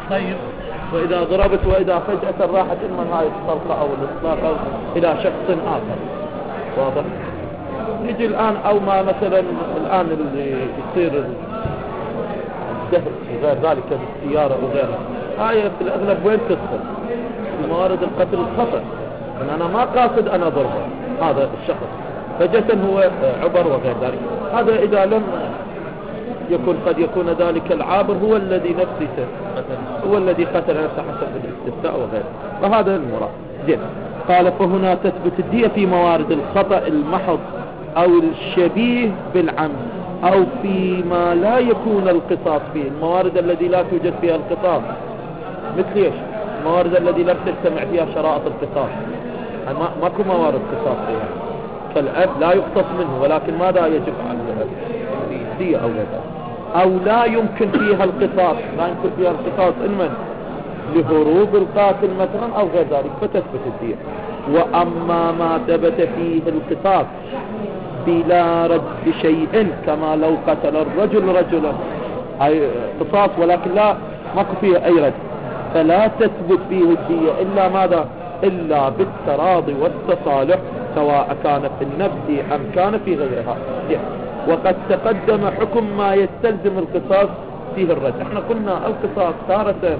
طيب. وإذا ضربت وإذا فجأة راحت إما هاي الطلقة أو الإطلاق أو إلى شخص آخر. واضح؟ يجي الآن أو ما مثلا الآن اللي يصير الدهر وغير ذلك بالسيارة وغيرها، هاي في الأغلب وين تدخل؟ في موارد القتل الخطأ، أن أنا ما قاصد أنا ضربه هذا الشخص، فجأة هو عبر وغير ذلك. هذا إذا لم يكون قد يكون ذلك العابر هو الذي نفسه هو الذي قتل نفسه حسب الاستفتاء وغيره، فهذا المراد. زين. قال فهنا تثبت الدية في موارد الخطأ المحض أو الشبيه بالعمد أو فيما لا يكون القصاص فيه، الموارد الذي لا توجد فيها القصاص. مثل ايش؟ الموارد الذي لم تجتمع فيها شرائط القصاص، ماكو موارد قصاص فيها. كالأب لا يقتص منه ولكن ماذا يجب على الأب؟ دية أو غيرها. أو لا يمكن فيها القصاص، لا يمكن فيها القصاص إنمن لهروب القاتل مثلا أو غير ذلك فتثبت الدية. وأما ما ثبت فيه القصاص بلا رد شيء كما لو قتل الرجل رجلا، هاي قصاص ولكن لا ماكو فيها أي رد، فلا تثبت فيه الدية إلا ماذا؟ إلا بالتراضي والتصالح سواء كان في النفس أم كان في غيرها. وقد تقدم حكم ما يستلزم القصاص فيه الرد. احنا قلنا القصاص تارة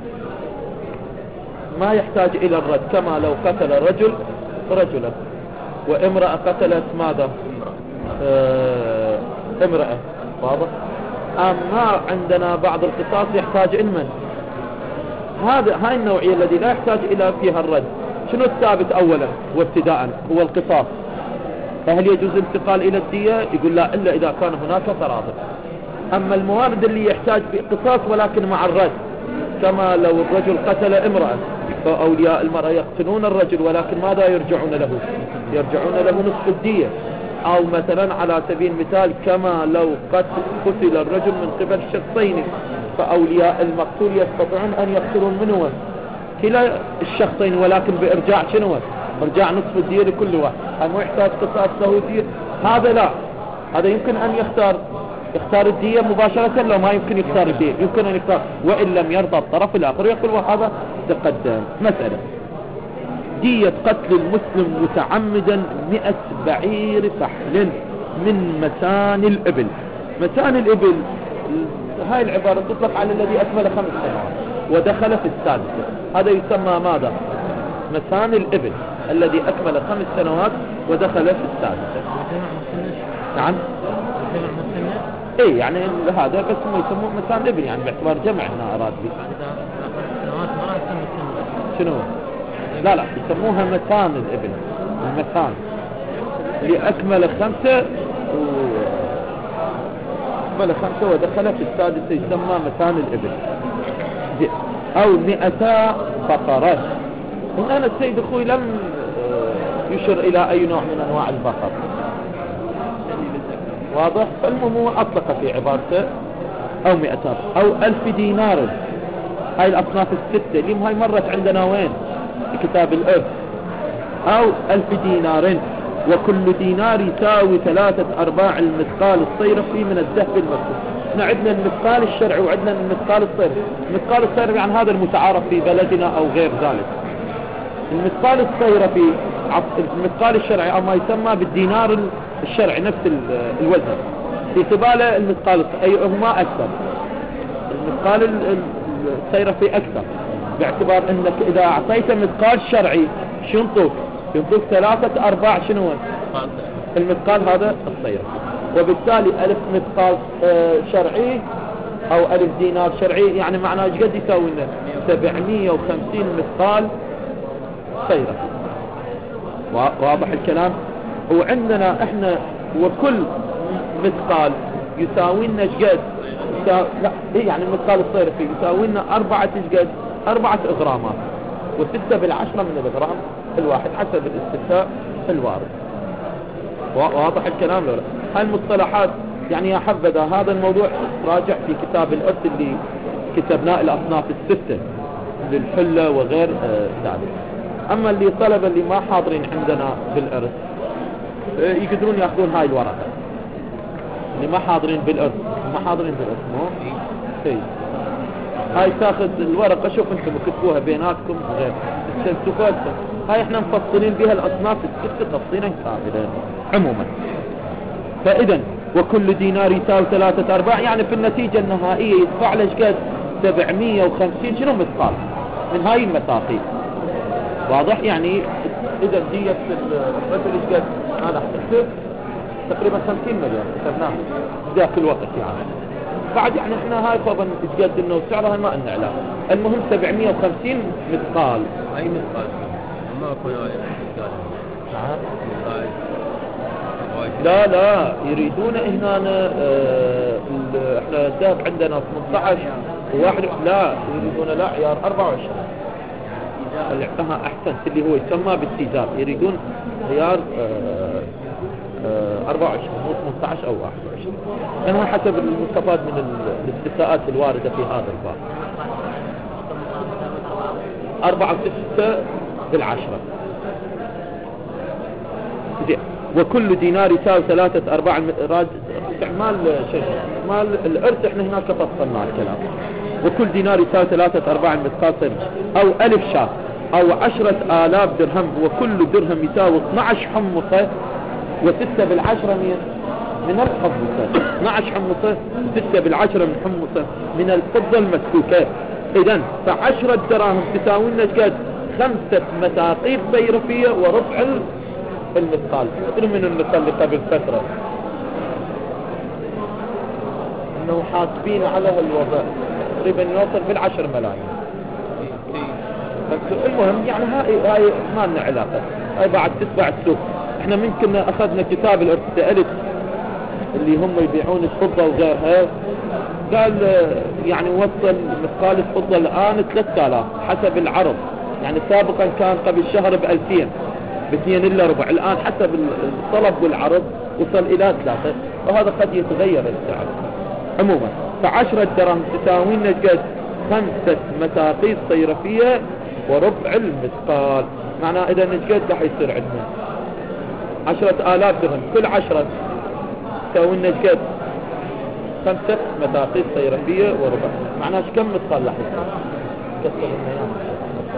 ما يحتاج إلى الرد، كما لو قتل رجل رجلا وامرأة قتلت ماذا؟ امرأة. واضح؟ أما عندنا بعض القصاص يحتاج إلمن، هاي النوعية الذي لا يحتاج إلى فيها الرد. شنو الثابت أولا وابتداء؟ هو القصاص. فهل يجوز الانتقال إلى الدية؟ يقول لا إلا إذا كان هناك تراضي. أما الموارد اللي يحتاج في قصاص ولكن مع الرد، كما لو الرجل قتل امرأة فأولياء المرأة يقتلون الرجل ولكن ماذا يرجعون له؟ يرجعون له نصف الدية. أو مثلا على سبيل المثال كما لو قتل الرجل من قبل شخصين فأولياء المقتول يستطيعون أن يقتلون منه كلا الشخصين ولكن بإرجاع شنو؟ إرجاع نصف الدية لكل واحد. هل مو يحتاج قصاص له دية؟ هذا لا، هذا يمكن أن يختار الدية مباشرة. لو ما يمكن يختار الدية، يمكن أن يختار وإن لم يرضى الطرف الآخر يقول وهذا تقدم. مسألة دية قتل المسلم متعمدا 100 بعير فحل من مسان الإبل. مسان الإبل هاي العبارة تطلق على الذي أكمل 5 سنوات ودخل في السادسة، هذا يسمى ماذا؟ مسان الإبل الذي أكمل 5 سنوات ودخل في السادسة. نعم. ايه يعني هذا بس ما يسموه مسان الإبل، يعني باعتبار جمع هنا أراد به. شنو؟ لا يسموها مسان الإبل، المسان لأكمل 5 ودخل في السادسة يسمى مسان الإبل. أو 200 بقرة. هنا السيد أخوي لم يشر إلى أي نوع من أنواع البقر. واضح؟ فالمهم هو أطلق في عبارته أو 200 أو 1000 دينار. هاي الأصناف الستة اللي هاي مرت عندنا وين؟ في كتاب الإرث. أو 1000 دينار، وكل دينار يساوي 3/4 المثقال الصيرفي من الذهب المكتوب. احنا عندنا المثقال الشرعي وعندنا المثقال الصيرفي. المثقال الصيرفي عن هذا المتعارف في بلدنا أو غير ذلك. المثقال الصيرفي المثقال الشرعي أو ما يسمى بالدينار الشرعي نفس الوزن في قباله المثقال هما أكثر. المثقال الصيرفي أكثر باعتبار أنك إذا أعطيت مثقال شرعي ينطوك 3/4 شنو المثقال هذا الصيرفي. وبالتالي 1000 مثقال شرعي أو 1000 دينار شرعي يعني معناه ايش قد يساوي لنا 750 مثقال صيرفي. واضح الكلام؟ وعندنا احنا وكل مثقال يساوي لنا ايش قد لا يعني المثقال الصيرفي يساوي لنا 4 غرامات و6 بالعشرة من الغرام الواحد حسب الاستفتاء الوارد. واضح الكلام لولا؟ هاي المصطلحات يعني يا حبذا هذا الموضوع راجع في كتاب الإرث اللي كتبناه الأصناف الستة للحلة وغير ذلك. أما اللي طلب اللي ما حاضرين عندنا بالإرث يقدرون يأخذون هاي الورقة. اللي ما حاضرين بالإرث مو شيء هاي تاخذ الورقة، شوف انتم كتبوها بيناتكم غير السلسفاتة، هاي احنا مفصلين بها الاصناف الستة تفصيلا كاملا عموما. فاذا وكل دينار يساوي 3/4، يعني في النتيجة النهائية يدفع له قد 750 شنو مثقال من هاي المثاقيل. واضح؟ يعني اذا دية مثل قد انا حسبت تقريبا 50 مليون كتبناها ذاك الوقت يعني. بعد يعني احنا هاي طبعا تقد انه سعرها ما لنا علاقه، المهم 750 مثقال. اي مثقال ما اكو مثقال. نعم. مثقال لا يريدون هنا احنا الذهب عندنا 18 وواحد، لا يريدون لا عيار 24. احسنت، اللي هو يسمى بالتيزاب، يريدون عيار 24 مو 18 او 21، لانها حسب المستفاد من الاستثاءات الواردة في هذا الباب. 4 و6 بالعشرة. زين. وكل دينار يساوي 3/4 استعمال شيء استعمال الارث، احنا هناك فصلنا الكلام. وكل دينار يساوي 3/4 مثقال صفر او 1000 شاة او 10,000 درهم، وكل درهم يساوي 12 حمصة و6 بالعشرة من الحمصة. 12 حمصة و6 بالعشرة من حمصة من الفضة المسكوكة. اذا ف10 دراهم تساوي لنا قد 5 مثاقيل صيرفية وربع المثقال. مثل من المثال اللي قبل فترة انه حاسبين على هالوضع تقريبا يوصل بال10 ملايين. المهم يعني هاي ما لنا علاقة، هاي بعد تتبع السوق. احنا ممكن اخذنا كتاب الارتدائلت اللي هم يبيعون الفضة وغيرها، قال يعني وصل مثقال الفضة الان 3000 حسب العرض، يعني سابقا كان قبل شهر ب2000 ب2 إلا ربع، الان حسب الطلب والعرض وصل الى 3، وهذا قد يتغير السعر. عموما ف10 درهم تساوي لنا قد 5 مثاقيل صيرفية وربع المثقال. معناه اذا قد راح يصير عندنا 10,000 درهم، كل 10 تساوي لنا قد 5 مثاقيل صيرفية وربع. معناه كم مثقال راح يصير؟ كسر لنا اياه.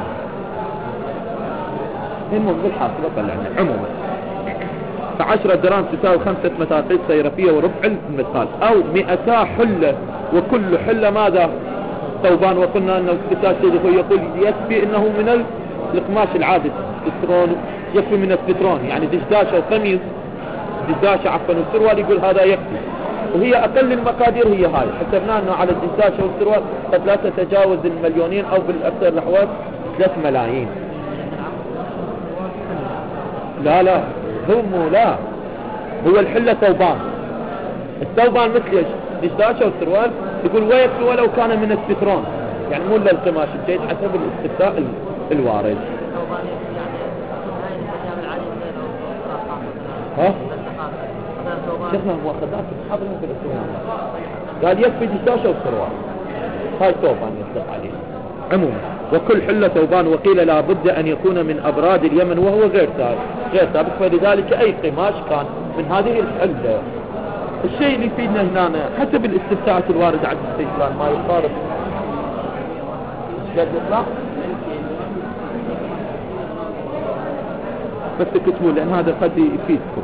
المهم بالحاصل طلعنا. عموما ف10 درهم تساوي 5 مثاقيل صيرفية وربع المثقال، او 200 حلة، وكل حلة ماذا؟ ثوبان. وقلنا انه الكتاب يقول يكفي انه من القماش العادي السترون، يكفي من السترون يعني دشداشة وقميص، دشداشة عفوا والسروال، يقول هذا يكفي. وهي اقل المقادير هي هاي، حسبنا انه على الدشداشة والسروال قد لا تتجاوز المليونين او بالاكثر الاحوال 3 ملايين. لا هو الحلة ثوبان، الثوبان مثل ايش؟ دشداشة والسروال، يقول ويكفي ولو كان من السترون، يعني مو الا القماش الجيد حسب الاستثناء الوارد. ها؟ شيخنا هو خذاك حاضرين في الاسلام، قال يكفي دشداشة والسروال، هاي ثوبان يطلق عليه. عموما وكل حلة ثوبان، وقيل لا بد ان يكون من ابراد اليمن وهو غير ثابت، فلذلك اي قماش كان من هذه الحلة. الشيء اللي يفيدنا هنا حسب الاستفتاءات الواردة عند السجلان ما يقارب قد يطلع، بس تكتبوا لان هذا قد يفيدكم.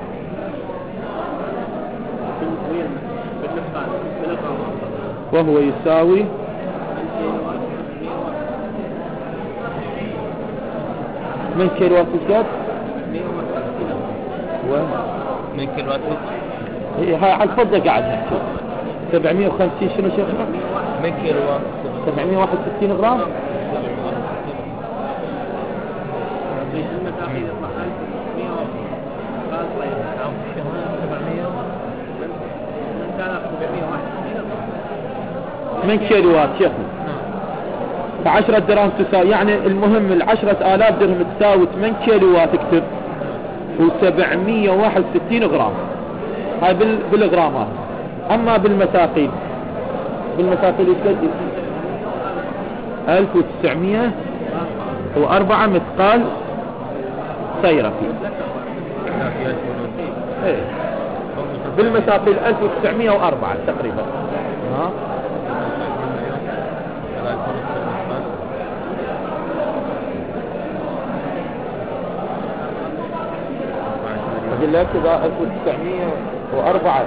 وهو يساوي من كيلوات الزاد من كيلوات هاي على الفضة قاعد نحكي 750 شنو شيخنا؟ من كيلوات 761 غرام. من كيلوات شيخنا ف10 درهم تساوي، يعني المهم 10,000 درهم تساوي 8 كيلوات اكتب و761 غرام، هاي بالغرامات. اما بالمثاقيل يتكدس 1904 مثقال صيرفي. بالمثاقيل 1904 تقريبا. ها أقول لك إذا 1904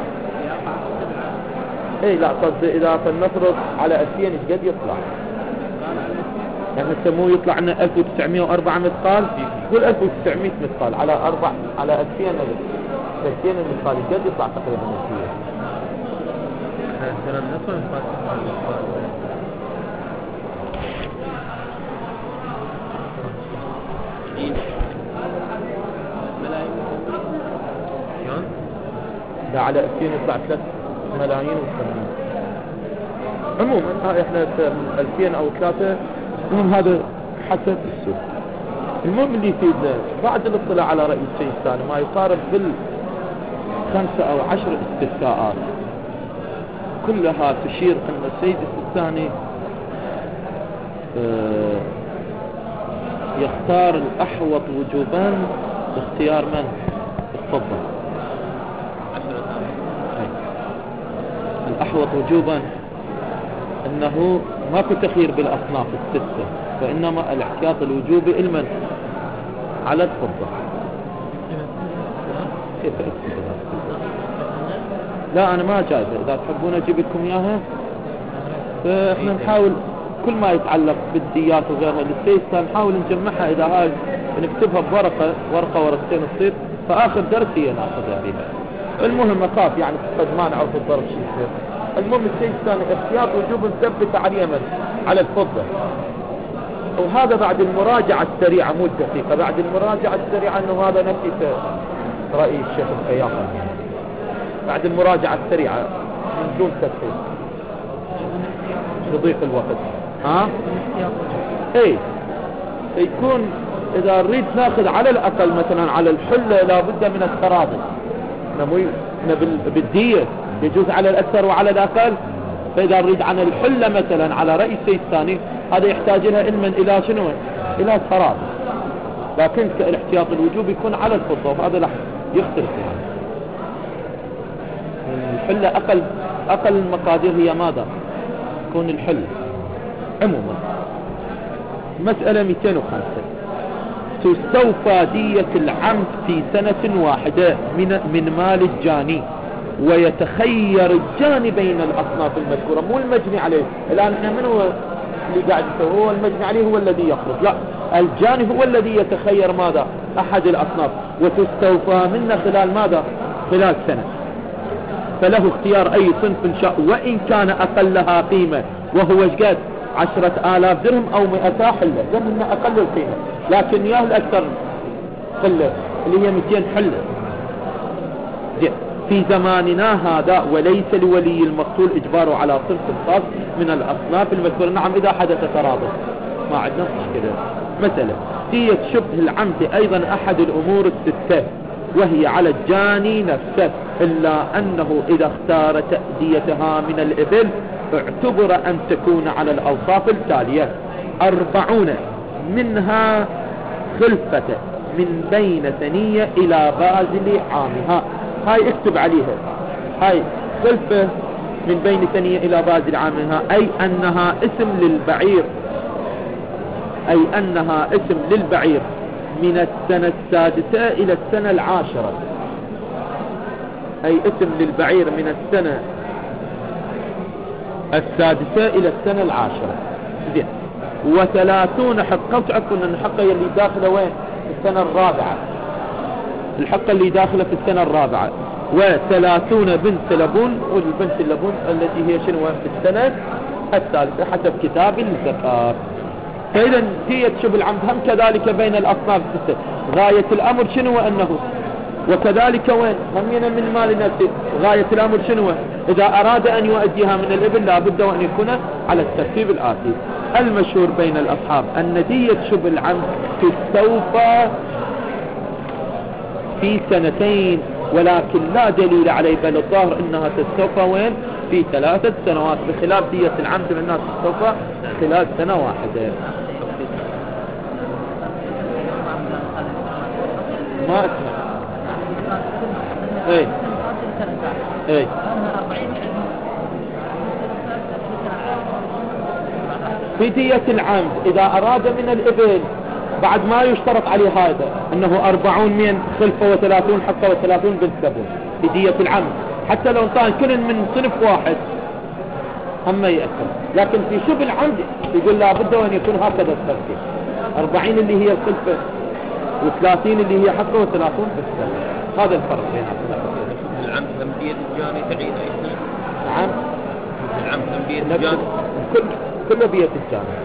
اي لا قصدي اذا فلنفرض على 2000 ايش قد يطلع؟ يعني نسموه يطلع لنا 1904 مثقال، قول 1900 مثقال على 4 على 2000 المثقال ايش قد يطلع تقريبا نسبيا؟ احنا نصل ده على 2000 يطلع 3 ملايين و800. عموما احنا من 2000 او 3 المهم هذا حسب السوق. المهم اللي يفيدنا بعد الاطلاع على رأي السيد الثاني ما يقارب بال5 أو 10 استفتاءات كلها تشير ان السيد الثاني يختار الاحوط وجوبا باختيار من؟ الفضة. الأحوط وجوبا أنه ماكو تخيير بالأصناف الستة، وإنما الاحتياط الوجوبي المن على الفضة. كيف اكتبها؟ لا أنا ما جايبها، إذا تحبون أجيب لكم إياها فإحنا نحاول كل ما يتعلق بالديات وغيرها للسيستة نحاول نجمعها، إذا هاي نكتبها بورقة ورقتين تصير فآخر درس هي ناخذها بها. المهم أخاف يعني قد ما نعرف الضرب شيء يصير. المهم الشيء الثاني احتياط وجوب نثبت على اليمن على الفضة، وهذا بعد المراجعة السريعة مو الدقيقة، بعد المراجعة السريعة انه هذا نفسي رأي الشيخ الخياطة بعد المراجعة السريعة من دون تفصيل لضيق الوقت. ايه يكون اذا نريد ناخذ على الاقل مثلا على الحلة لابد من التراضي، بالدية يجوز على الأكثر وعلى الأقل، فإذا نريد عن الحلة مثلا على رأي السيد الثاني هذا يحتاج لها علما إلى شنو؟ إلى التراضي، لكن الاحتياط الوجوب يكون على الفضة، وهذا لا يختلف يعني. الحلة أقل المقادير هي ماذا؟ تكون الحلة. عموما مسألة 205 تستوفى دية العمد في سنة واحدة من مال الجاني، ويتخير الجاني بين الأصناف المذكورة، مو المجني عليه. الآن احنا من هو اللي قاعد يسوي؟ هو المجني عليه هو الذي يخرج، لا الجاني هو الذي يتخير ماذا؟ أحد الأصناف، وتستوفى منه خلال ماذا؟ خلال سنة، فله اختيار أي صنف شاء وإن كان أقلها قيمة، وهو قد 10,000 درهم أو 200 حلة، لأنه أقل القيمة، لكن ياه الأكثر حلة اللي هي 200 حلة في زماننا هذا، وليس لولي المقتول إجباره على صنف خاص من الأصناف المذكورة. نعم إذا حدث ترابط ما عندنا مشكلة. مثلا دية شبه العمد أيضا أحد الأمور الستة، وهي على الجاني نفسه، إلا أنه إذا اختار تأديتها من الإبل اعتبر أن تكون على الأوصاف التالية: 40 منها خلفة من بين ثنية إلى بازل عامها. هاي اكتب عليها، هاي خلفة من بين ثنية إلى بازل عامها، أي أنها اسم للبعير، من السنة السادسة إلى السنة العاشرة، أي اسم للبعير من السنة السادسة إلى السنة العاشرة. زين. 30 حقة، وتعرفون أن الحقة اللي داخلة وين؟ في السنة الرابعة، الحقة اللي داخلة في السنة الرابعة. 30 بنت لبون، والبنت اللبون التي هي شنو في السنة الثالثة حسب كتاب الزكاة. فإذا دية شبه العمد هم كذلك بين الأصناف الستة. غاية الأمر شنو أنه، وكذلك وين هم من مال نفسه. غاية الأمر شنو؟ إذا أراد أن يؤديها من الإبل لابد وأن يكون على الترتيب الآتي. المشهور بين الأصحاب أن دية شبه العمد تستوفى في 2 ولكن لا دليل عليه، بل الظاهر انها تستوفى وين؟ في 3 سنوات، بخلاف دية العمد انها تستوفى خلال سنة واحدة. ما اسمع ايه في دية العمد إذا أراد من الإبل بعد ما يشترط عليه هذا انه 40 من خلفه و30 حقه و30 بنت لبون في دية العمد، حتى لو كان كل من صنف واحد هم يأثر. لكن في شبه العمد يقول لابد وان يكون هكذا الترتيب، 40 اللي هي الخلفة و30 اللي هي حقه و30 بنت لبون. هذا الفرق بينهم. العمد هم دية الجاني تعيد ايش؟ نعم العمد هم دية الجاني كله بية الجاني.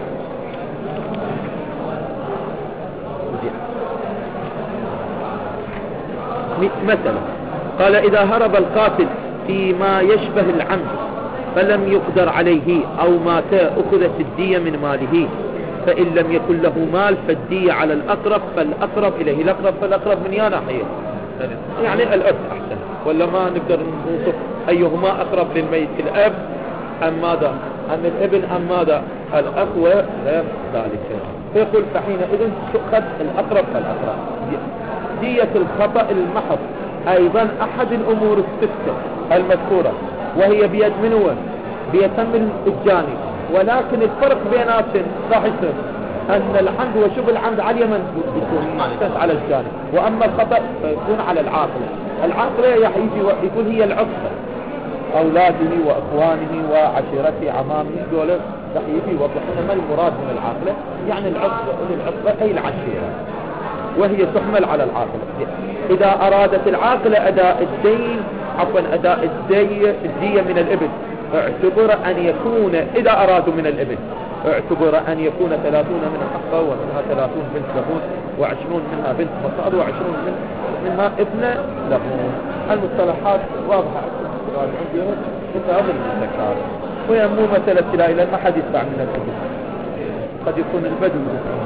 مثلا قال إذا هرب القاتل فيما يشبه العمد فلم يقدر عليه أو مات أخذت الدية من ماله، فإن لم يكن له مال فالدية على الأقرب فالأقرب إليه. الأقرب فالأقرب من يا ناحية، يعني الأب أحسن، ولا ما نقدر نوصف أيهما أقرب للميت، الأب أم ماذا أم الابن أم ماذا الأخ وغير ذلك. فيقول فحينئذ تؤخذ الأقرب فالأقرب. دية الخطأ المحض أيضا أحد الأمور الستة المذكورة، وهي بيد من هو بيتم الجاني، ولكن الفرق بيناتهم راح يصير أن العمد وشبه العمد على اليمن يكون على الجاني، وأما الخطأ فيكون على العاقلة. العاقلة يقول هي العصبة، أولاده وأخوانه وعشيرته عمامه دولة راح يجي يوضحون ما المراد من العاقلة، يعني العصبة أي العشيرة، وهي تحمل على العاقلة. إذا أرادت العاقلة أداء الدين أداء الدية من الإبن اعتبر أن يكون، إذا أرادوا من الإبن اعتبر أن يكون 30 منها حقه ومنها 30 بنت لبون و20 منها بنت مصاد و20 منها ابن لبون. المصطلحات واضحة عندي كتاب الزكاة، وهي مو مسألة ابتلاء لأن ما حد يدفع من الإبن، قد يكون البدو.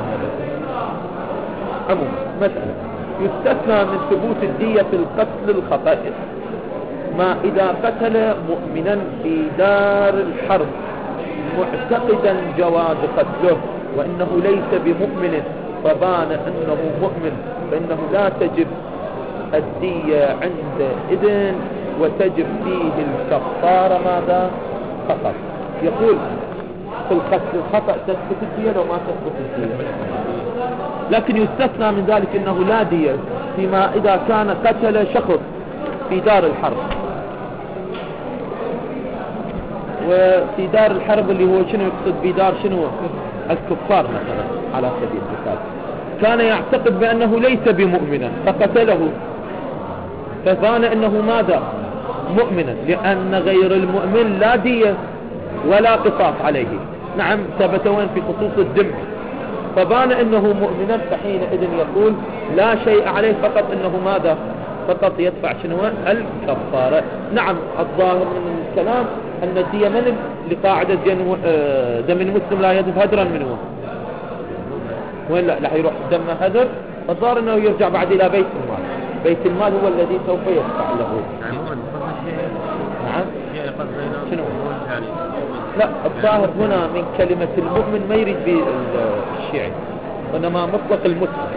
عموما مسألة يستثنى من ثبوت الدية في القتل الخطأ ما إذا قتل مؤمنا في دار الحرب معتقدا جواز قتله وإنه ليس بمؤمن فبان أنه مؤمن، فإنه لا تجب الدية عند إذن وتجب فيه الكفارة ماذا فقط. يقول في القتل الخطأ تثبت الدية لو ما تثبت الدية، لكن يستثنى من ذلك أنه لا دية فيما إذا كان قتل شخص في دار الحرب. وفي دار الحرب اللي هو شنو يقصد بدار شنو الكفار مثلا على سبيل المثال، كان يعتقد بأنه ليس بمؤمنا فقتله، فبان أنه ماذا مؤمنا، لأن غير المؤمن لا دية ولا قصاص عليه. نعم ثبت وين في خصوص الدم، فبان أنه مؤمنا فحينئذ يقول لا شيء عليه فقط أنه ماذا فقط يدفع شنو الكفارة. نعم الظاهر من الكلام أن الدية من لقاعدة دم المسلم لا يذهب هدرا منه، وين لا راح يروح دم هدر، فالظاهر أنه يرجع بعد إلى بيت المال. بيت المال هو الذي سوف يدفع له. نعم شنو لا الظاهر هنا من كلمة المؤمن ما يريد بالشيعي، وإنما مطلق المسلم.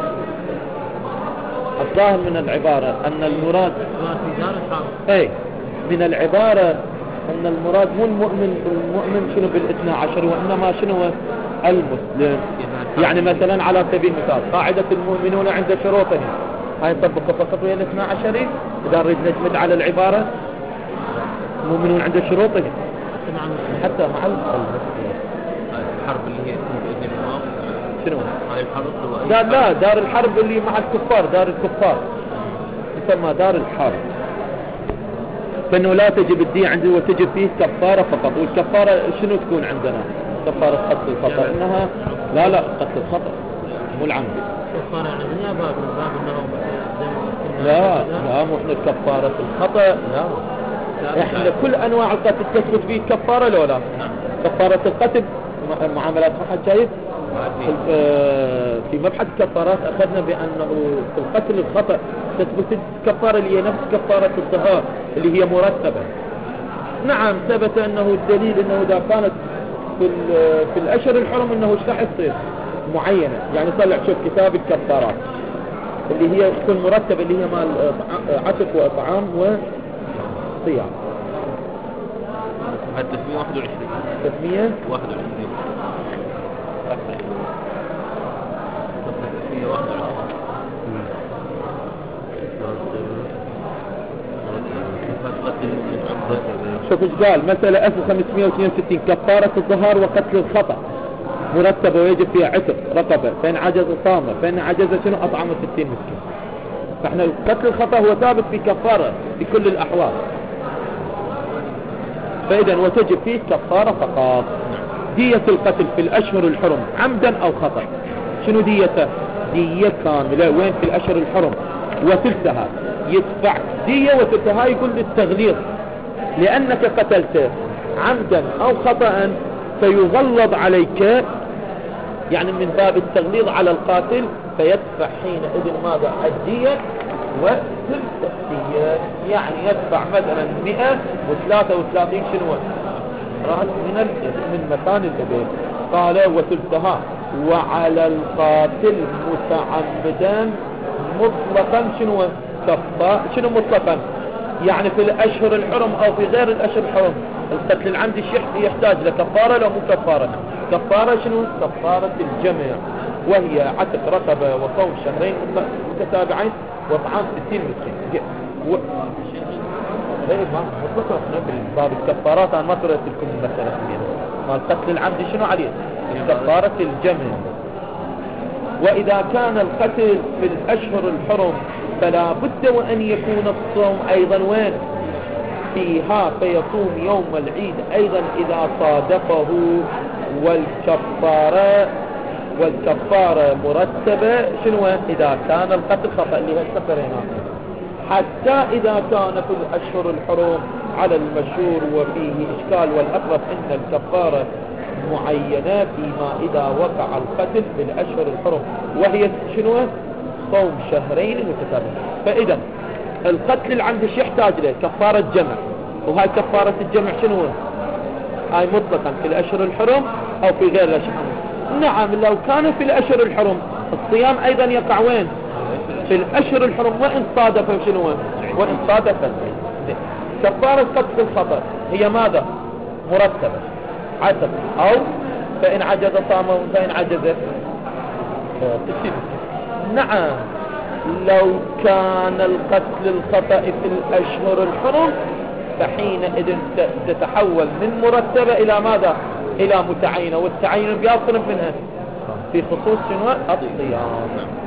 الظاهر من العبارة أن المراد اي من العبارة أن المراد مو المؤمن شنو بالاثنى عشر، وإنما شنو المسلم. يعني مثلا على سبيل المثال قاعدة المؤمنون عند شروطهم هاي نطبق فقط وهي الاثنى عشري. إذا نريد نجمد على العبارة المؤمنون عند شروطهم حتى مع المسلمين. الحرب اللي هي بإذن الله شنو هاي الحرب لا دار الحرب اللي مع الكفار، دار الكفار تسمى دار الحرب، فإنه لا تجب الدية عنده وتجب فيه كفارة فقط. والكفارة شنو تكون عندنا كفارة قتل الخطأ؟ إنها لا قتل الخطأ مو العمد. كفارة عندنا باب من باب أنه لا مو احنا كفارة الخطأ لا احنا كل انواع القتل تثبت فيه كفارة لو لا كفارة القتل معاملات ما حد شايف في مبحث الكفارات اخذنا بانه في القتل الخطأ تثبت الكفارة اللي هي نفس كفارة الطهار اللي هي مرتبة. نعم ثبت انه الدليل انه اذا كانت في الاشهر الحرم انه ايش راح يصير معينة، يعني طلع شوف كتاب الكفارات اللي هي تكون مرتبة اللي هي مال عتق واطعام وصيام. هذا 321 321 شوف ايش قال. مسألة 1562 كفارة الظهار وقتل الخطأ مرتبة ويجب فيها عتق رقبة، فإن عجز صامة، فإن عجز شنو أطعم 60 مسكين. فإحنا قتل الخطأ هو ثابت في كفارة في كل الأحوال، فإذا وتجب فيه كفارة فقط. دية القتل في الأشهر الحرم عمدا أو خطأ شنو ديته؟ دية كاملة. وين؟ في الأشهر الحرم وثلثها. يدفع دية وثلثها يقول للتغليظ، لأنك قتلت عمدا أو خطأ فيغلظ عليك، يعني من باب التغليظ على القاتل، فيدفع حينئذ ماذا؟ الدية وثلث الدية، يعني يدفع مثلا 133 شنو رأس من مكان الإبل. قال وثلثها. وعلى القاتل متعمدا مطلقا شنو شنو مطلقا؟ يعني في الأشهر الحرم أو في غير الأشهر الحرم القتل العمدي يحتاج لكفارة لو مو كفارة. كفارة شنو؟ كفارة الجمع، وهي عتق رقبة وصوم شهرين متتابعين وطعام 60 مسكين. ايه ما مطلقنا في باب الكفارات. انا ما قرأت لكم المسألة ما القتل العمدي شنو عليه؟ كفارة الجمع. وإذا كان القتل في الأشهر الحرم فلا بد وأن يكون الصوم أيضا وين؟ فيها، فيصوم يوم العيد أيضا إذا صادفه. والكفارة مرتبة شنو؟ إذا كان القتل خطأ اللي هالسفرين. حتى إذا كان في الأشهر الحرم على المشهور وفيه إشكال، والأقرب أن الكفارة معينة فيما إذا وقع القتل في الأشهر الحرم، وهي شنو؟ صوم شهرين متتابعين. فإذا القتل العمد يحتاج له كفارة جمع، وهاي كفارة الجمع شنو؟ هاي مطلقا في الأشهر الحرم أو في غير الأشهر الحرم. نعم لو كان في الأشهر الحرم الصيام أيضا يقع وين؟ في الأشهر الحرم، وإن صادف شنو؟ وإن صادف كفارة قتل الخطأ هي ماذا؟ مرتبة عتق، أو فإن عجز صام، فإن عجز تسيب. نعم لو كان القتل الخطأ في الأشهر الحرم فحينئذ تتحول من مرتبة إلى ماذا؟ إلى متعينة، والتعيين بيصرف منها في خصوص شنو؟ الصيام.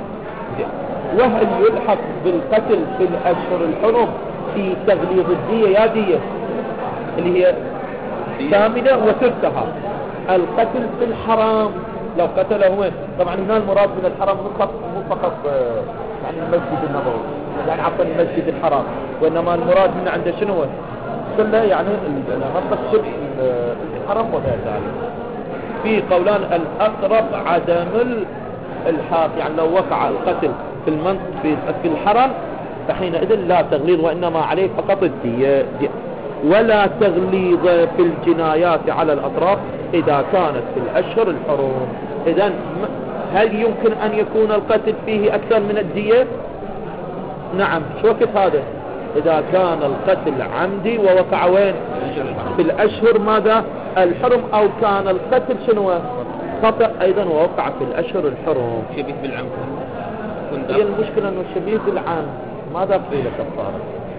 وهل يلحق بالقتل في الأشهر الحرم في تغليظ الدية؟ يا دية اللي هي كاملة وثلثها. القتل في الحرام لو قتله وين؟ طبعا هنا المراد من الحرام مو فقط يعني المسجد النبوي، يعني عفوا المسجد الحرام، وإنما المراد من عنده شنو؟ كله يعني منطقة شبه الحرم وغير ذلك. في قولان الأقرب عدم الحاق، يعني لو وقع القتل في الحرم فحينئذ لا تغليظ، وإنما عليه فقط الدية، ولا تغليظ في الجنايات على الأطراف إذا كانت في الأشهر الحرم. إذن هل يمكن أن يكون القتل فيه أكثر من الدية؟ نعم. شو وقت هذا؟ إذا كان القتل عمدي ووقع وين؟ في الأشهر ماذا؟ الحرم، أو كان القتل شنو؟ خطأ أيضا ووقع في الأشهر الحرم. شبيه بالعمد. هي المشكلة أنه شبيه بالعمد ماذا في له كفارة؟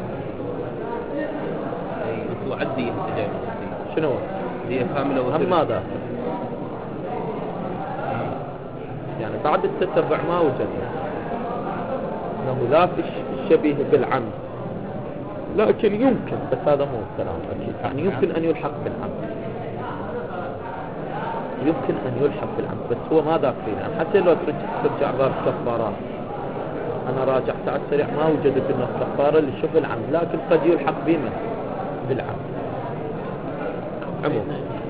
وعدي شنو؟ دية كاملة هم ماذا؟ يعني بعد التتبع ما وجد انه لا في الشبيه بالعمد، لكن يمكن، بس هذا مو كلام اكيد، يعني يمكن ان يلحق بالعمد، يمكن ان يلحق بالعمد، بس هو ما ذاك فينا. حتى لو ترجع باب الكفارات انا راجعت على السريع ما وجدت انه الكفاره اللي شوف العمد، لكن قد يلحق بما بالعمد عموما.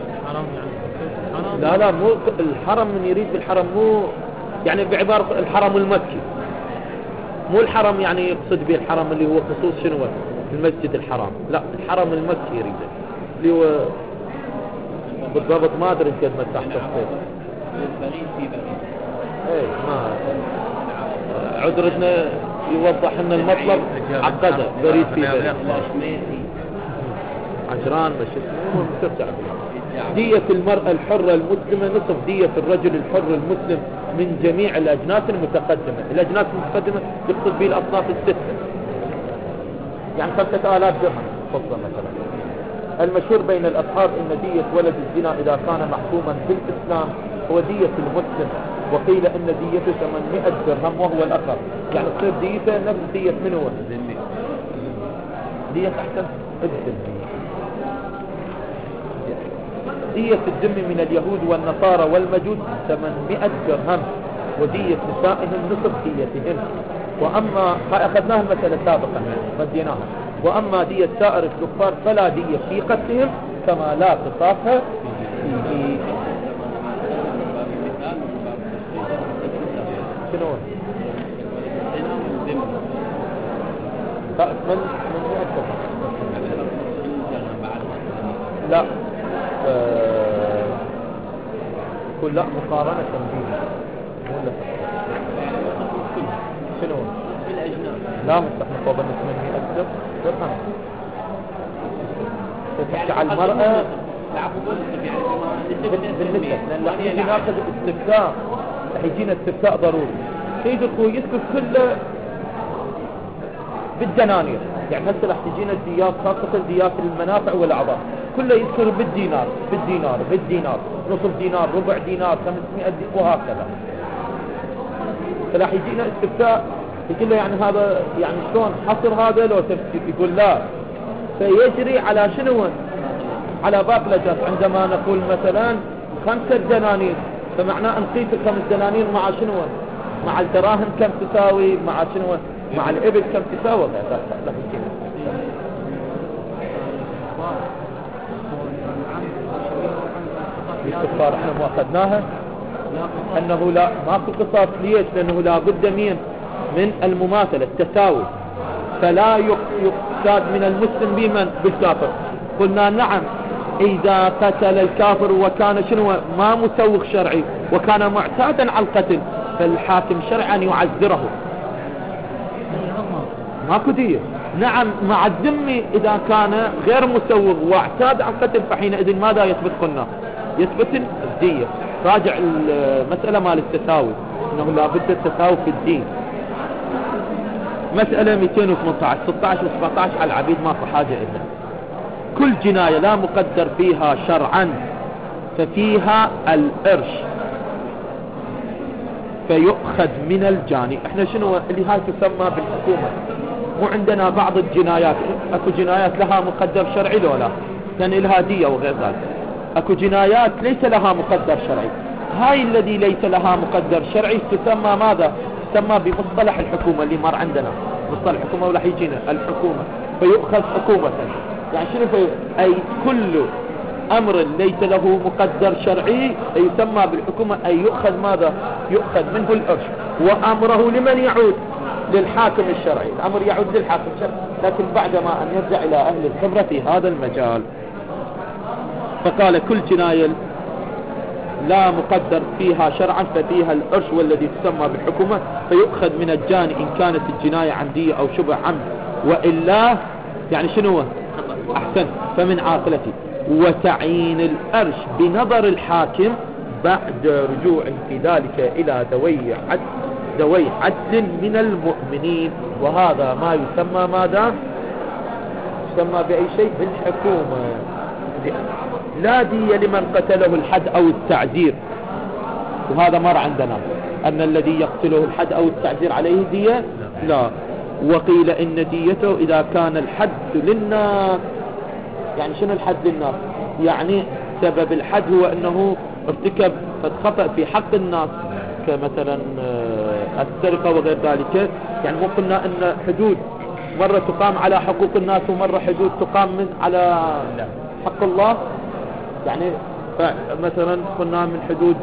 لا مو الحرم، من يريد بالحرم مو يعني بعبارة الحرم المكي، مو الحرم يعني يقصد به الحرم اللي هو خصوص شنو؟ المسجد الحرام، لا الحرم المكي يريده اللي هو بالضبط ما ادري قد ما تحت الصيف. ايه ما عذرنا يوضح ان المطلب عقده بريد في بريد. عجران مش اسمه ترجع بها. دية المرأة الحرة المسلمة نصف دية الرجل الحر المسلم من جميع الأجناس المتقدمة. الأجناس المتقدمة يقصد به الأصناف الستة، يعني 5000 درهم فضة مثلا. المشهور بين الأصحاب أن دية ولد الزنا إذا كان محكوما بالإسلام هو دية المسلم، وقيل أن ديته 800 درهم وهو الأقل، يعني تصير ديته نفس دية من هو دية أحسن الذمي. دية الذم من اليهود والنصارى والمجوس 800 درهم، ودية نسائهم نصف ديتهم. وأما أخذناها المسألة سابقا مديناها. وأما دية سائر الكفار فلا دية في قتلهم كما لا قصاص فيه. شنو؟ من لا كل لا مقارنة به شنو؟ لا مستحمل فوق 800 درهم. تحكي على المرأة بالنسبة لأن راح يجي ناخذ استفتاء، راح يجينا استفتاء ضروري. سيد اخوي يذكر كله بالدنانير، يعني هسه راح تجينا الديات خاصة ديات المنافع والأعضاء كله يذكر بالدينار بالدينار بالدينار، نصف دينار، ربع دينار، 500 وهكذا. فراح يجينا استفتاء يقول له يعني هذا يعني شلون حصر هذا لو تفسير؟ يقول لا، فيجري على شنو؟ على باقلجات. عندما نقول مثلا 5 دنانير فمعناه نقيس 5 دنانير مع شنو؟ مع الدراهم كم تساوي، مع شنو؟ مع الإبل كم تساوي. الكفار احنا ما اخذناها انه لا ماكو قصاص. ليش؟ لانه لا بد من المماثلة التساوي، فلا يقتاد من المسلم بمن بالكافر. قلنا نعم اذا قتل الكافر وكان شنو ما مسوغ شرعي وكان معتادا على القتل فالحاكم شرعا يعذره ماكو دية. نعم مع الذمي اذا كان غير مسوغ واعتاد على القتل فحينئذ ماذا يثبت؟ قلنا يثبت الدية. راجع المسألة مال التساوي انه لا بد التساوي في الدين. مسألة 218 16 و17 على العبيد ماكو حاجة إلا كل جناية لا مقدر فيها شرعا ففيها الإرش فيؤخذ من الجاني. احنا شنو اللي هاي تسمى بالحكومة؟ مو عندنا بعض الجنايات اكو جنايات لها مقدر شرعي لو لا يعني لها دية وغير ذلك، اكو جنايات ليس لها مقدر شرعي. هاي الذي ليس لها مقدر شرعي تسمى ماذا؟ تسمى بمصطلح الحكومة اللي مر عندنا مصطلح الحكومة ولا يجينا الحكومة. فيؤخذ حكومة يعني شنو اي كل امر ليس له مقدر شرعي يسمى بالحكومة، اي يؤخذ ماذا؟ يؤخذ منه الارش. وامره لمن يعود؟ للحاكم الشرعي. الامر يعود للحاكم الشرعي لكن بعدما ان يرجع الى اهل الخبرة في هذا المجال. فقال كل جناية لا مقدر فيها شرعا ففيها الارش والذي تسمى بالحكومة فيؤخذ من الجاني ان كانت الجناية عمدية او شبه عمد، والا يعني شنو احسن فمن عاقلته. وتعيين الارش بنظر الحاكم بعد رجوع في ذلك الى ذوي عدل من المؤمنين. وهذا ما يسمى ماذا؟ يسمى باي شيء؟ بالحكومة. لا دية لمن قتله الحد او التعزير، وهذا مر عندنا ان الذي يقتله الحد او التعزير عليه دية لا. وقيل ان ديته اذا كان الحد للناس. يعني شنو الحد للناس؟ يعني سبب الحد هو انه ارتكب خطأ في حق الناس كمثلا السرقة وغير ذلك. يعني مو قلنا ان حدود مرة تقام على حقوق الناس ومرة حدود تقام من على حق الله. يعني مثلا قلنا من حدود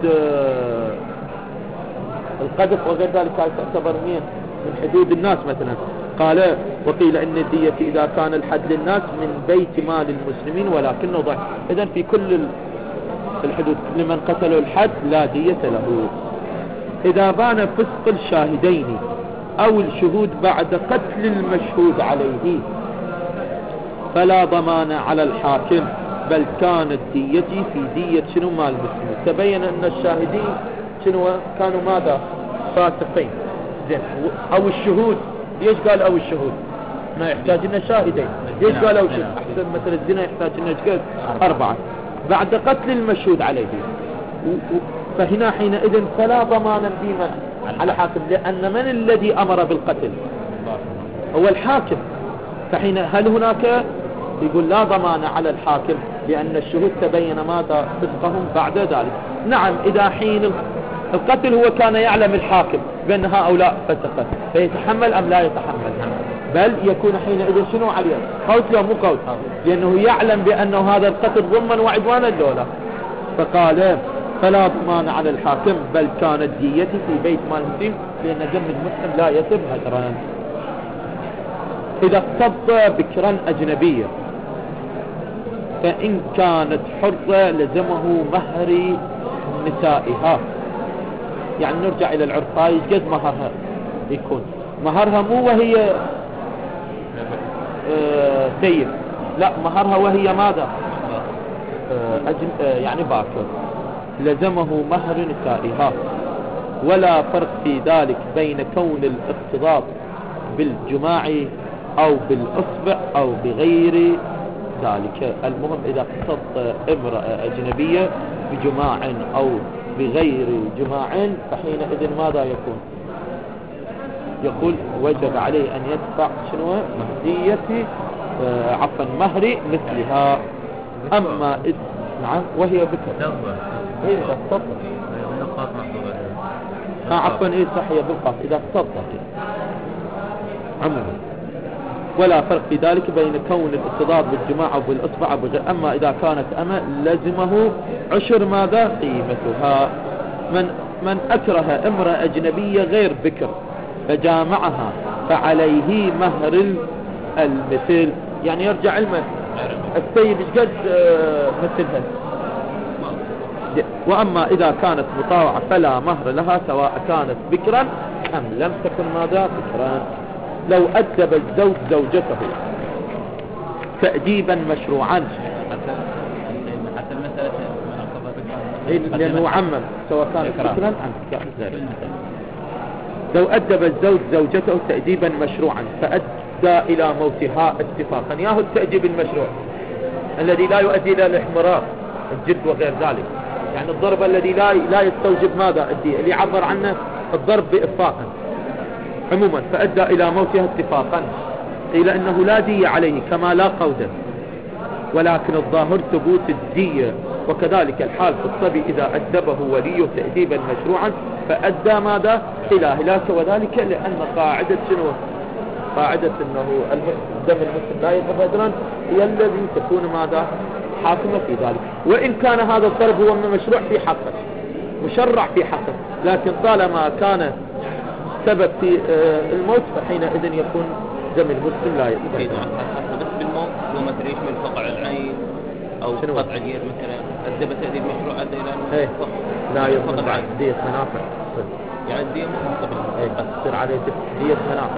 القذف وغير ذلك تعتبر من حدود الناس مثلا. قال وقيل ان الدية اذا كان الحد للناس من بيت مال المسلمين ولكنه ضعف. اذن في كل الحدود لمن قتلوا الحد لا دية له. اذا بان فسق الشاهدين او الشهود بعد قتل المشهود عليه. فلا ضمان على الحاكم بل كانت ديتي في دية شنو مال المسلمين. تبين أن الشاهدين شنو كانوا ماذا فاسقين. زين أو الشهود ليش قال أو الشهود؟ ما يحتاج لنا شاهدين. ليش قال أو شهود؟ أحسن مثل الزنا يحتاج لنا شهود 4 بعد قتل المشهود عليه. فهنا حينئذ فلا ضمان بمن على الحاكم، لأن من الذي أمر بالقتل؟ هو الحاكم. فحين هل هناك يقول لا ضمان على الحاكم لأن الشهود تبين ماذا فسقهم بعد ذلك. نعم إذا حين القتل هو كان يعلم الحاكم بأن هؤلاء فسقة فيتحمل أم لا يتحمل؟ بل يكون حينئذ شنو عليه؟ قوت له مو قوت، لأنه يعلم بأنه هذا القتل ضمن وعدوان الدولة. فقال فلا ضمان على الحاكم بل كانت ديتي في بيت مال المسلم لأن دم المسلم لا يتم هدرا. إذا اقتضى بكرا أجنبية فإن كانت حرة لزمه مهر نسائها. يعني نرجع إلى العرف، هاي قد مهرها يكون؟ مهرها مو وهي سيد، لا مهرها وهي ماذا يعني باكر. لزمه مهر نسائها ولا فرق في ذلك بين كون الاختلاط بالجماع أو بالأصبع أو بغير ذلك. المهم إذا اقتضت امرأة أجنبية بجماع أو بغير جماع فحينئذ ماذا يكون؟ يقول وجب عليه أن يدفع شنو مهدية مهر مثلها. أما نعم وهي بكر إيه اقتضت عفوا إيه صح هي بالقاف إذا اقتضت عموما. ولا فرق في ذلك بين كون الاقتضاء بالجماع أو بالإصبع أو بغير. أما إذا كانت أما لزمه عشر ماذا قيمتها. من أكره امرأة أجنبية غير بكر فجامعها فعليه مهر المثل. يعني يرجع المثل السيد ايش قد مثلها. وأما إذا كانت مطاوعة فلا مهر لها سواء كانت بكرا أم لم تكن ماذا بكرا. لو أدب الزوج زوجته تأديبا مشروعا حتى المسألة لأنه عمم سواء كان بكرا أم ذلك. لو أدب الزوج زوجته تأديبا مشروعا فأدى إلى موتها اتفاقا. ياهو التأديب المشروع الذي لا يؤدي إلى الاحمرار الجد وغير ذلك، يعني الضرب الذي لا يستوجب ماذا الدية اللي يعبر عنه الضرب بإفاقا عموما. فأدى إلى موتها اتفاقا قيل إنه لا دية عليه كما لا قودا، ولكن الظاهر ثبوت الدية. وكذلك الحال في الصبي إذا أدبه وليه تأديبا مشروعا فأدى ماذا إلى هلاك. وذلك لأن قاعدة شنو؟ قاعدة أنه دم المسلم لا يذهب هدرا هي الذي تكون ماذا حاكمة في ذلك. وإن كان هذا الضرب هو مشروع في حقه مشرع في حقه، لكن طالما كان سبب في الموت فحينئذ يكون دم المسلم لا يذهب. بس بالموت هو مثل ايش من قطع العين أو قطع اليد مثلا الدبة تأديب مشروع أدى إلى ايه لا يضمن بعد دية منافع يعني الدية ايه تصير عليه دية منافع.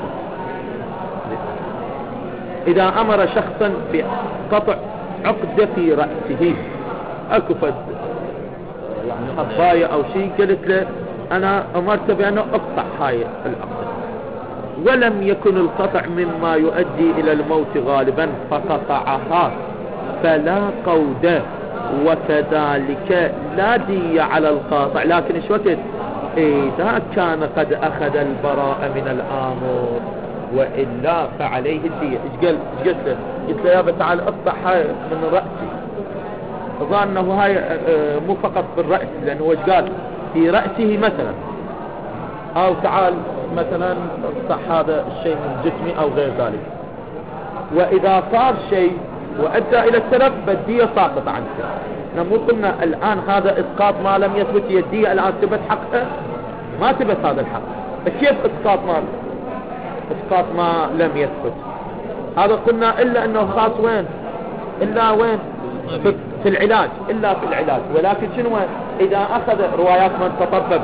إذا أمر شخصا بقطع عقدة في رأسه أكو فد يعني خطايا أو شيء قلت له أنا أمرت بأنه أقطع هاي العقدة ولم يكن القطع مما يؤدي إلى الموت غالبا فقطعها فلا قود وكذلك لا دية على القاطع. لكن ايش وقت إذا كان قد أخذ البراءة من الآمر وإلا فعليه الدية. ايش قلت له؟ قلت له يا تعال اقطع هاي من رأسي. ظن انه هاي مو فقط بالرأس لانه ايش قال في رأسه مثلا، او تعال مثلا اقطع هذا الشيء من جسمي او غير ذلك. واذا صار شيء وادى الى التلف فالدية ساقطة عنك. نحن قلنا الان هذا اسقاط ما لم يثبت الدية الان ثبت حقه ما ثبت هذا الحق. فكيف اسقاط ما لم يثبت؟ هذا قلنا الا انه خاص وين الا وين في العلاج الا في العلاج. ولكن شنو اذا اخذ روايات من تطبب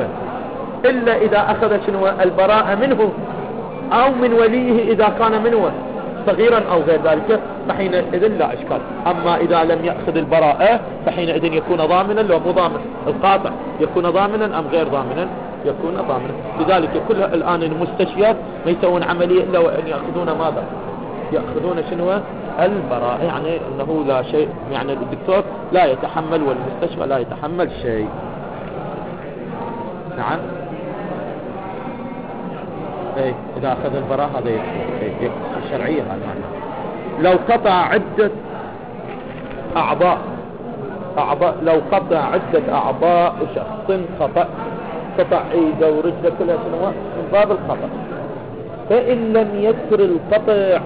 الا اذا اخذ شنو البراءة منه او من وليه اذا كان منه صغيرا أو غير ذلك فحينئذ لا إشكال. أما إذا لم يأخذ البراءة فحينئذ يكون ضامنا لو مو ضامن. القاطع يكون ضامنا أم غير ضامنا؟ يكون ضامنا. لذلك كل الآن المستشفيات ما يسوون عملية إلا وأن يأخذون ماذا؟ يأخذون شنو؟ البراءة، يعني أنه لا شيء، يعني الدكتور لا يتحمل والمستشفى لا يتحمل شيء. نعم. ايه اذا اخذ البراءة هذا يكفي الشرعية هذا معنى. لو قطع عدة اعضاء لو قطع عدة اعضاء شخص قطع ايده ورجله كلها سنوات من باب الخطأ، فان لم يذكر القطع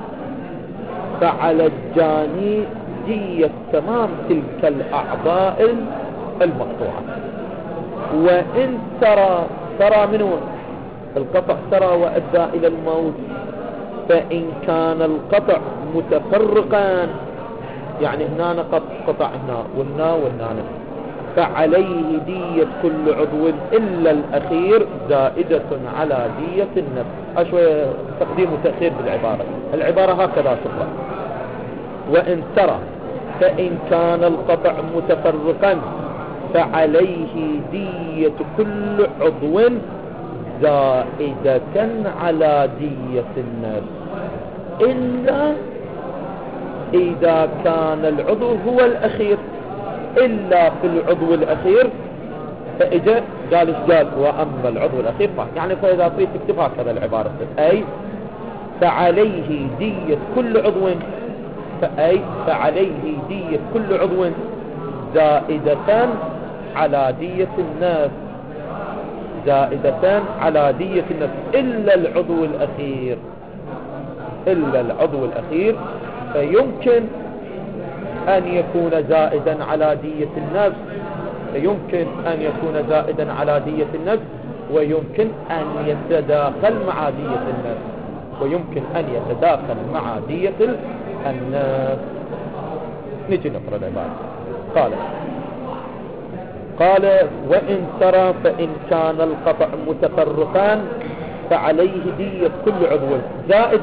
فعلى الجاني دية تمام تلك الاعضاء المقطوعة. وان سرى منه القطع سرى وأدى إلى الموت، فإن كان القطع متفرقا، يعني هنا قطع هنا والنا فعليه دية كل عضو إلا الأخير زائدة على دية النفس. أشوية تقديم وتأخير العبارة هكذا تقرأ. وإن سرى فإن كان القطع متفرقا فعليه دية كل عضو زائدة على دية النفس، إلا إذا كان العضو هو الأخير. إلا في العضو الأخير فإجا قال وأما العضو الأخير يعني فإذا تريد تكتب هكذا العبارة، أي فعليه دية كل عضو، فعليه دية كل عضو زائدة على دية النفس، زائدتان على دية النفس إلا العضو الأخير فيمكن أن يكون زائدا على دية النفس، ويمكن أن يتداخل مع دية النفس، نجي نقرأ العبارة. قال وإن سرى فإن كان القطع متفرقان فعليه دية كل عضو زائد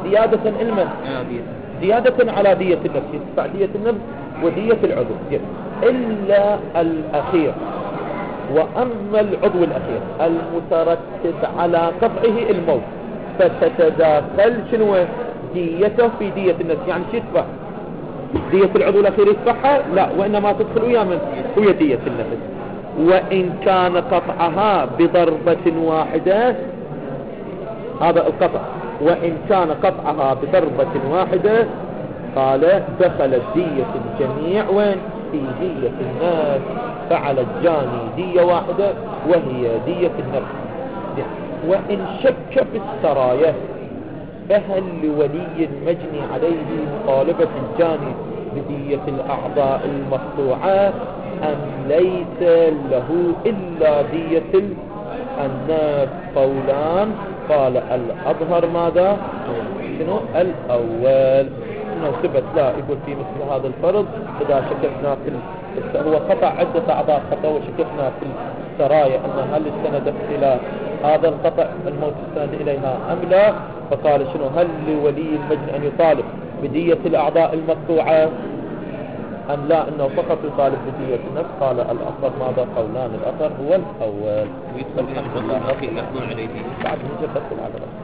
زيادة على دية النفس، يدفع دية النفس ودية العضو إلا الأخير. وأما العضو الأخير المترتب على قطعه الموت فتتداخل ديته في دية النفس. يعني شو يدفع؟ دية العضو الأخير يدفعها؟ لا، وإنما تدخل ويا دية النفس. وإن كان قطعها بضربة واحدة، هذا القطع، وإن كان قطعها بضربة واحدة قال دخلت دية الجميع وين؟ في دية النفس، فعلى الجاني دية واحدة وهي دية النفس. وإن شك في السرايا فهل لولي المجني عليه مطالبة الجاني بدية الأعضاء المقطوعة أم ليس له إلا دية النفس؟ قولان. قال الأظهر ماذا؟ شنو؟ الأول إنه ثبت لا يقول في مثل هذا الفرض إذا شككنا في هو قطع عدة أعضاء خطأ وشككنا في السرايا أن هل استندت إلى هذا القطع الموت استند إليها أم لا، فقال شنو؟ هل لولي المجن أن يطالب بدية الأعضاء المقطوعة أم لا أنه فقط يطالب بدية النفس؟ قال الأخر ماذا؟ قولان. الأخر هو الأول. ويدخل في الفصل الأخير يحضر عليه بعد نجي بس على رأسه.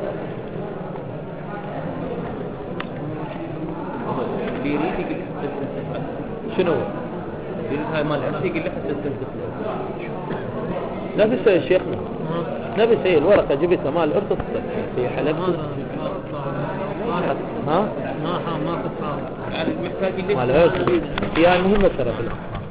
اللي يريد يقول حتى السلسلة شنو؟ يريد هاي مال عرسي يقول حتى السلسلة نفس يا شيخنا، نفس هي الورقة جبتها مال الأرض في حلب ما يعني محتاج مال الأرض هي مهمة ترى في